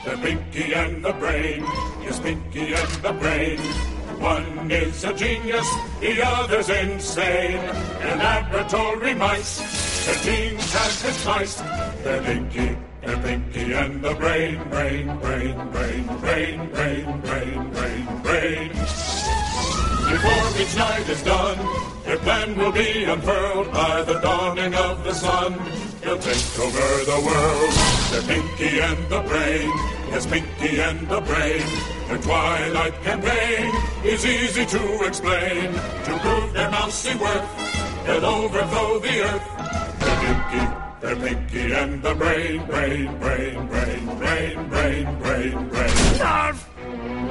The Pinky and the Brain. Yes, Pinky and the Brain. One is a genius, the other's insane. They're laboratory mice. Their genes have been spiced. They're Pinky and the Brain. Brain, brain, brain, brain, brain, brain, brain, brain. Before each night is done, their plan will be unfurled by the dawning of the sun. They'll take over the world. They're Pinky and the Brain. Yes, Pinky and the Brain. Their twilight campaign is easy to explain. To prove their mousy worth, they'll overthrow the earth. They're Pinky and the Brain. Brain, brain, brain, brain, brain, brain, brain.